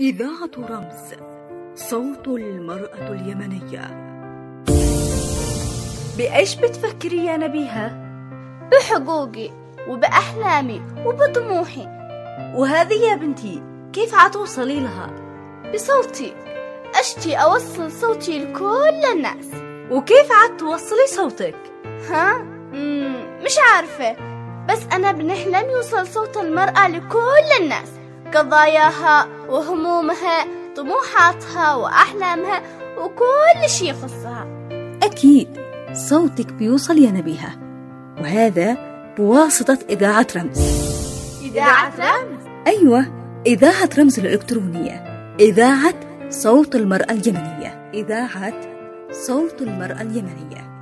إذاعة رمز، صوت المرأة اليمنية. بإيش بتفكري يا نبيهة؟ بحقوقي وبأحلامي وبطموحي. وهذه يا بنتي كيف عتوصلي لها؟ بصوتي، أشتي أوصل صوتي لكل الناس. وكيف عتوصلي صوتك؟ مش عارفة، بس أنا بنحلم يوصل صوت المرأة لكل الناس، قضاياها وهمومها، طموحاتها وأحلامها وكل شي يخصها. أكيد صوتك بيوصل يا نبيهة، وهذا بواسطة إذاعة رمز. إذاعة رمز؟ أيوة، إذاعة رمز الإلكترونية، إذاعة صوت المرأة اليمنية، إذاعة صوت المرأة اليمنية.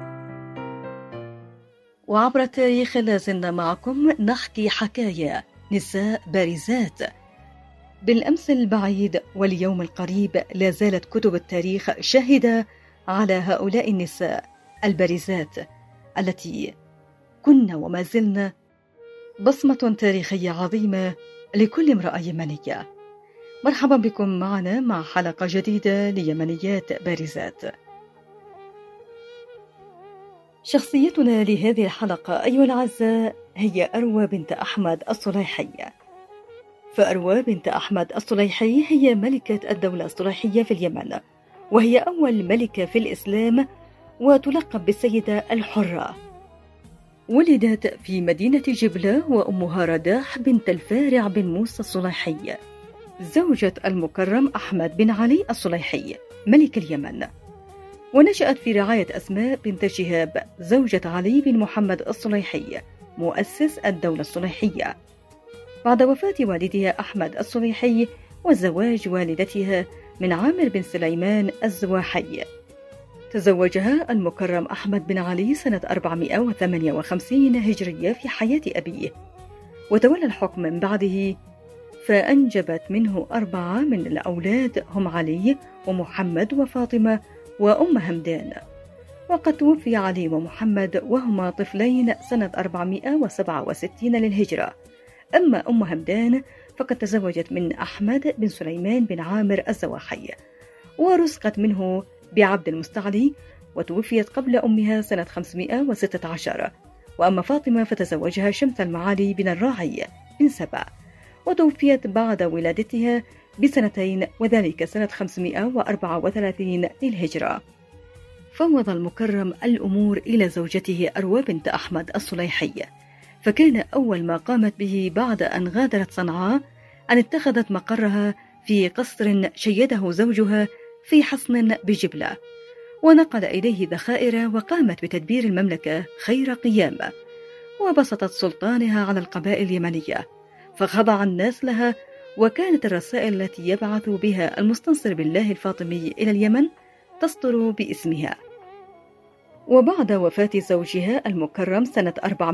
وعبر التاريخ لازلنا معكم نحكي حكاية نساء بارزات. بالأمس البعيد واليوم القريب لا زالت كتب التاريخ شاهدة على هؤلاء النساء البارزات التي كنا وما زلنا بصمة تاريخية عظيمة لكل امرأة يمنية. مرحبا بكم معنا مع حلقة جديدة ليمنيات بارزات. شخصيتنا لهذه الحلقة أيها الأعزاء هي أروى بنت أحمد الصليحية. فأروى بنت أحمد الصليحي هي ملكة الدولة الصليحية في اليمن، وهي أول ملكة في الإسلام، وتلقب بالسيدة الحرة. ولدت في مدينة جبلة، وأمها رداح بنت الفارع بن موسى الصليحي زوجة المكرم أحمد بن علي الصليحي ملك اليمن. ونشأت في رعاية أسماء بنت شهاب زوجة علي بن محمد الصليحي مؤسس الدولة الصليحية، بعد وفاة والدها أحمد الصليحي وزواج والدتها من عامر بن سليمان الزواحي. تزوجها المكرم أحمد بن علي سنة 458 هجرية في حياة أبيه، وتولى الحكم من بعده، فأنجبت منه 4 من الأولاد هم علي ومحمد وفاطمة وأم همدان. وقد توفي علي ومحمد وهما طفلين سنة 467 للهجرة. أما أم همدان فقد تزوجت من أحمد بن سليمان بن عامر الزواحي، ورزقت منه بعبد المستعلي، وتوفيت قبل أمها سنة 516. وأما فاطمة فتزوجها شمس المعالي بن الراعي بن سبع، وتوفيت بعد ولادتها ب2 وذلك سنة 534 للهجرة. فوض المكرم الأمور إلى زوجته أروى بنت أحمد الصليحي، فكان أول ما قامت به بعد أن غادرت صنعاء أن اتخذت مقرها في قصر شيده زوجها في حصن بجبلة، ونقل إليه ذخائر، وقامت بتدبير المملكة خير قيام، وبسطت سلطانها على القبائل اليمنية، فخضع الناس لها. وكانت الرسائل التي يبعث بها المستنصر بالله الفاطمي إلى اليمن تصدر باسمها. وبعد وفاة زوجها المكرم سنة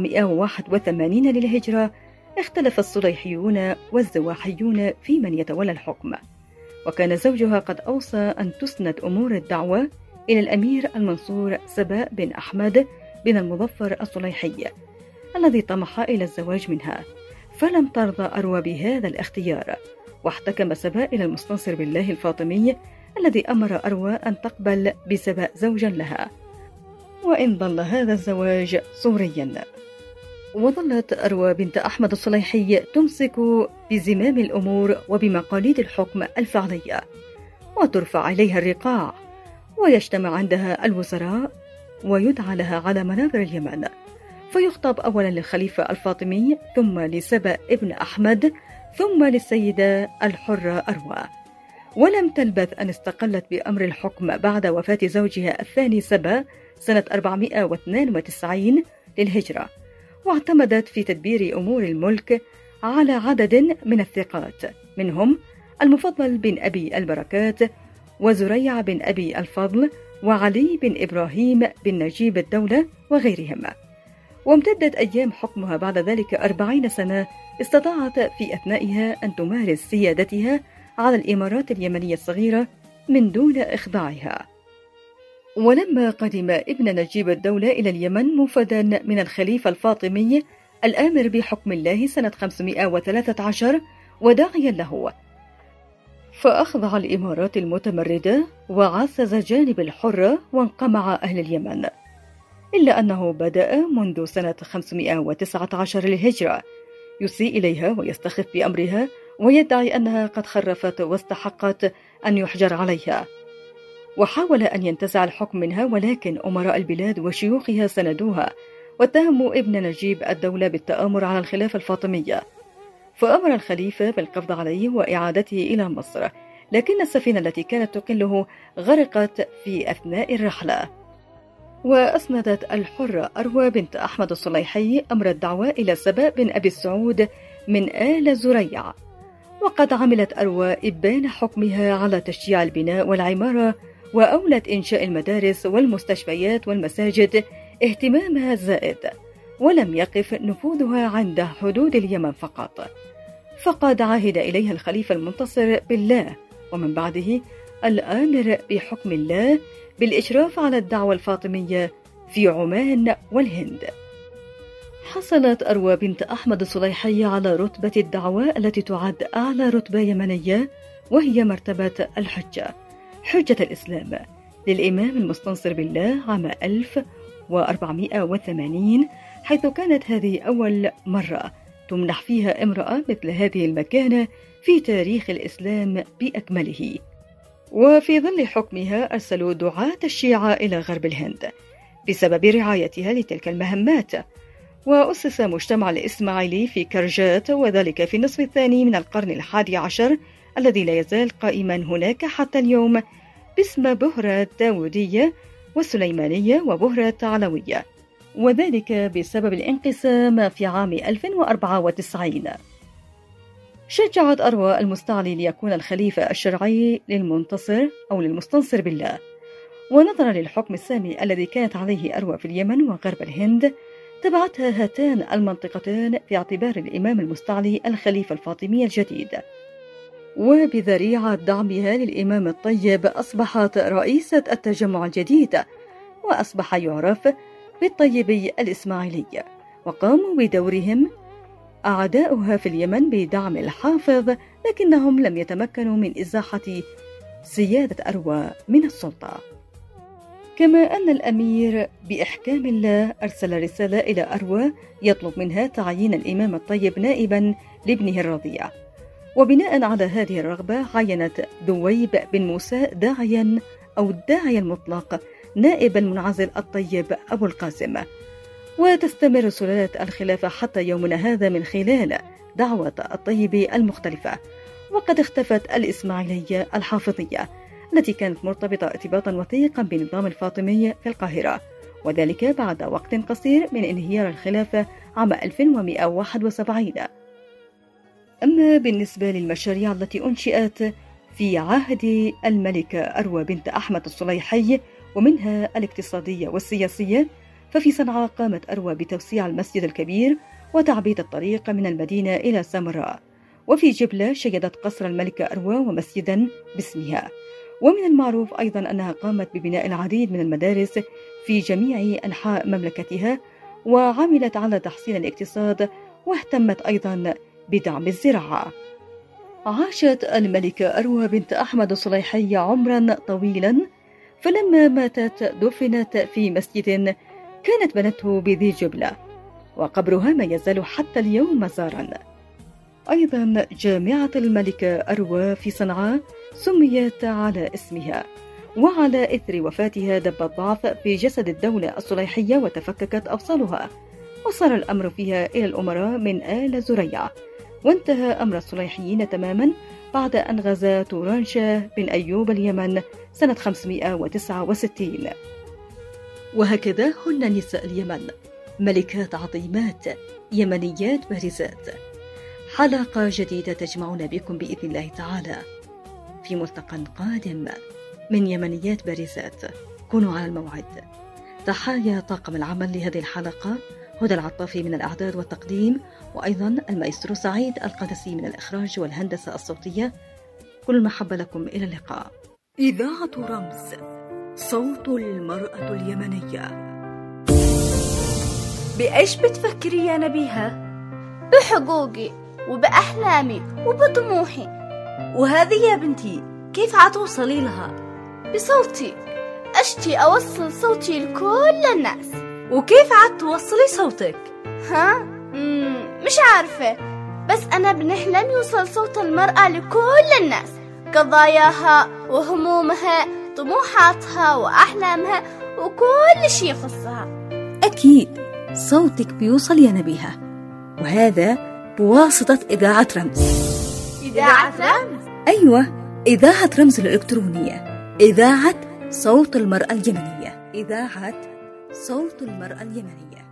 481 للهجرة اختلف الصليحيون والزواحيون في من يتولى الحكم، وكان زوجها قد أوصى أن تسند أمور الدعوة إلى الأمير المنصور سباء بن أحمد بن المظفر الصليحي الذي طمح إلى الزواج منها، فلم ترضى أروى بهذا الاختيار، واحتكم سباء إلى المستنصر بالله الفاطمي الذي أمر أروى أن تقبل بسباء زوجا لها، وإن ظل هذا الزواج صوريا. وظلت أروى بنت أحمد الصليحي تمسك بزمام الأمور وبمقاليد الحكم الفعلية، وترفع إليها الرقاع، ويجتمع عندها الوزراء، ويدعى لها على منابر اليمن، فيخطب أولا للخليفة الفاطمي، ثم لسبأ ابن أحمد، ثم للسيدة الحرة أروى. ولم تلبث أن استقلت بأمر الحكم بعد وفاة زوجها الثاني سبأ سنة 492 للهجرة، واعتمدت في تدبير أمور الملك على عدد من الثقات، منهم المفضل بن أبي البركات، وزريع بن أبي الفضل، وعلي بن إبراهيم بن نجيب الدولة وغيرهم. وامتدت أيام حكمها بعد ذلك 40 سنة، استطاعت في أثنائها أن تمارس سيادتها على الإمارات اليمنية الصغيرة من دون إخضاعها. ولما قدم ابن نجيب الدولة إلى اليمن مفدا من الخليفة الفاطمي الآمر بحكم الله سنة 513 وداعيا له، فأخضع الإمارات المتمردة وعزز جانب الحرة وانقمع أهل اليمن، إلا أنه بدأ منذ سنة 519 للهجرة يسيء إليها ويستخف بأمرها ويدعي أنها قد خرفت واستحقت أن يحجر عليها، وحاول أن ينتزع الحكم منها، ولكن أمراء البلاد وشيوخها سندوها واتهموا ابن نجيب الدولة بالتآمر على الخلافة الفاطمية، فأمر الخليفة بالقبض عليه وإعادته إلى مصر، لكن السفينة التي كانت تقله غرقت في أثناء الرحلة. وأسندت الحرة أروى بنت أحمد الصليحي أمر الدعوة إلى سبأ بن أبي السعود من آل زريع، وقد عملت أروى إبان حكمها على تشجيع البناء والعمارة، وأولت إنشاء المدارس والمستشفيات والمساجد اهتمامها الزائد، ولم يقف نفوذها عند حدود اليمن فقط، فقد عهد إليها الخليفة المنتصر بالله ومن بعده الآمر بحكم الله بالإشراف على الدعوة الفاطمية في عمان والهند. حصلت أروى بنت أحمد الصليحي على رتبة الدعوة التي تعد أعلى رتبة يمنية، وهي مرتبة الحجة، حجة الإسلام، للإمام المستنصر بالله عام 1480، حيث كانت هذه أول مرة تمنح فيها امرأة مثل هذه المكانة في تاريخ الإسلام بأكمله. وفي ظل حكمها أرسلوا دعاة الشيعة إلى غرب الهند بسبب رعايتها لتلك المهمات، وأسس مجتمع الإسماعيلي في كرجات، وذلك في النصف الثاني من القرن 11 الذي لا يزال قائما هناك حتى اليوم باسم بهرة داودية والسليمانية وبهرة علوية، وذلك بسبب الانقسام في عام 1094. شجعت أروى المستعلي ليكون الخليفة الشرعي للمنتصر أو للمستنصر بالله، ونظرا للحكم السامي الذي كانت عليه أروى في اليمن وغرب الهند، تبعتها هاتان المنطقتان في اعتبار الإمام المستعلي الخليفة الفاطمي الجديد. وبذريعة دعمها للإمام الطيب أصبحت رئيسة التجمع الجديد، وأصبح يعرف بالطيبي الإسماعيلي، وقاموا بدورهم أعداؤها في اليمن بدعم الحافظ، لكنهم لم يتمكنوا من إزاحة سيادة أروى من السلطة. كما أن الأمير بإحكام الله أرسل رسالة إلى أروى يطلب منها تعيين الإمام الطيب نائبا لابنه الرضيع، وبناء على هذه الرغبة عينت ذويب بن موسى داعيا أو الداعي المطلق نائب المنعزل الطيب أبو القاسم. وتستمر سلالة الخلافة حتى يومنا هذا من خلال دعوة الطيب المختلفة، وقد اختفت الإسماعيلية الحافظية التي كانت مرتبطة ارتباطا وثيقا بالنظام الفاطمي في القاهرة، وذلك بعد وقت قصير من انهيار الخلافة عام 1171. أما بالنسبة للمشاريع التي أنشئت في عهد الملكة أروى بنت أحمد الصليحي، ومنها الاقتصادية والسياسية، ففي صنعاء قامت أروى بتوسيع المسجد الكبير وتعبيد الطريق من المدينة إلى سامراء، وفي جبلة شيدت قصر الملكة أروى ومسجدا باسمها. ومن المعروف أيضا أنها قامت ببناء العديد من المدارس في جميع أنحاء مملكتها، وعملت على تحسين الاقتصاد، واهتمت أيضا بدعم الزراعة. عاشت الملكة أروى بنت أحمد الصليحي عمرا طويلا، فلما ماتت دفنت في مسجد كانت بنته بذي جبلة، وقبرها ما يزال حتى اليوم مزارا. أيضا جامعة الملكة أروى في صنعاء سميت على اسمها، وعلى إثر وفاتها دب الضعف في جسد الدولة الصليحية وتفككت أوصالها، وصار الأمر فيها إلى الأمراء من آل زريع، وانتهى أمر الصليحيين تماما بعد أن غزا توران شاه بن أيوب اليمن سنة 569. وهكذا هن نساء اليمن، ملكات عظيمات، يمنيات بارزات. حلقة جديدة تجمعنا بكم بإذن الله تعالى في ملتقى قادم من يمنيات بارزات. كونوا على الموعد. تحايا طاقم العمل لهذه الحلقة: هدى العطافي من الإعداد والتقديم، وأيضا المايسترو سعيد القدسي من الإخراج والهندسة الصوتية. كل المحبة لكم، إلى اللقاء. إذاعة رمز، صوت المرأة اليمنية. بإيش بتفكري يا نبيها؟ بحقوقي وبأحلامي وبطموحي، وهذه يا بنتي كيف عتوصلي لها؟ بصوتي، أشتي أوصل صوتي لكل الناس. وكيف عتوصلي صوتك؟ مش عارفة، بس أنا بنحلم يوصل صوت المرأة لكل الناس، قضاياها وهمومها، طموحاتها وأحلامها وكل شي يخصها. أكيد صوتك بيوصل يا نبيهة، وهذا بواسطة إذاعة رمز. إذاعة رمز؟ أيوة، إذاعة رمز الإلكترونية، إذاعة صوت المرأة اليمنية، إذاعة صوت المرأة اليمنية.